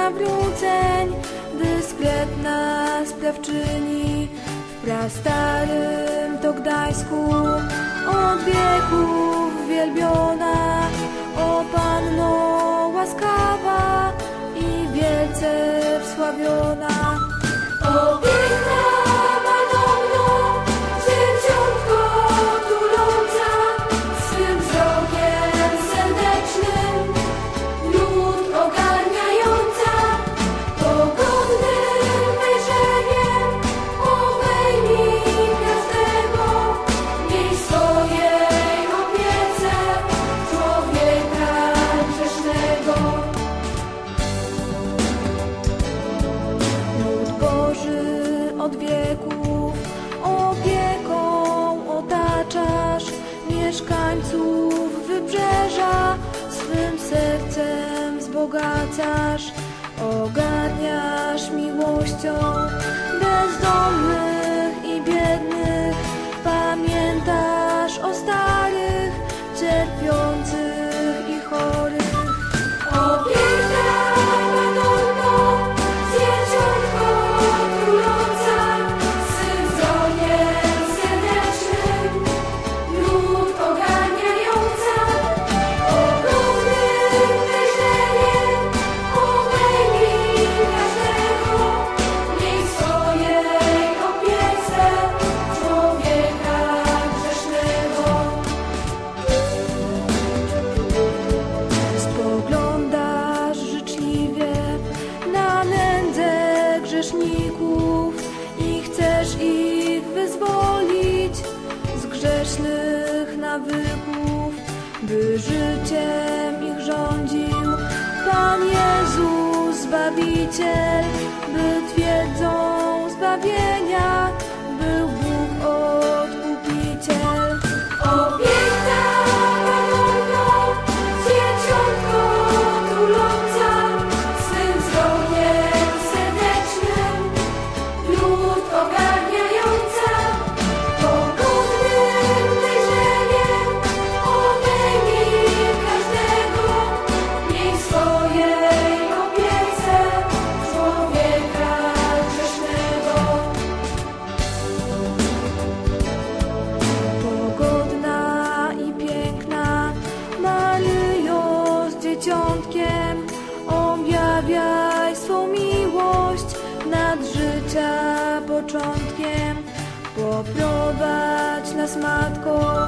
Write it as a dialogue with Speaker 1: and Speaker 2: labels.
Speaker 1: nawróceń, dyskretna sprawczyni. W prastarym to Gdańsku od wieków wielbiona, o Panno łaskawa i wielce wsławiona. O piękna Madonno, dzieciątko tuląca, swym wzrokiem serdecznym lud ogarniająca, pogodnym wejrzeniem obejmij każdego, miej swojej opiece człowieka grzesznego. Lud Boży od wieków opieką otaczasz, mieszkańców wybrzeża swym sercem wzbogacasz, ogarniasz miłością bezdomnych i biednych, pamiętasz o starych, cierpiących i chorych. O piękna Madonno, dzieciątko tuląca, swym wzrokiem serdecznym lud ogarniająca, pogodnym wejrzeniem obejmij każdego, miej swojej opiece człowieka grzesznego. Spoglądasz życzliwie na nędzę grzeszników i chcesz ich wyzwolić z grzesznych nawyków, by życiem ich rządził Pan Jezus Zbawiciel, by twierdzą zbawienia był Bóg Odkupiciel. O piękna Madonno, dzieciątko tuląca, swym wzrokiem serdecznym lud ogarniająca, pogodnym wejrzeniem obejmij każdego, miej swojej opiece człowieka grzesznego. Pogodna i piękna Maryjo z dzieciątkiem, objawiaj swą miłość nad życia początkiem. Poprowadź nas, Matko,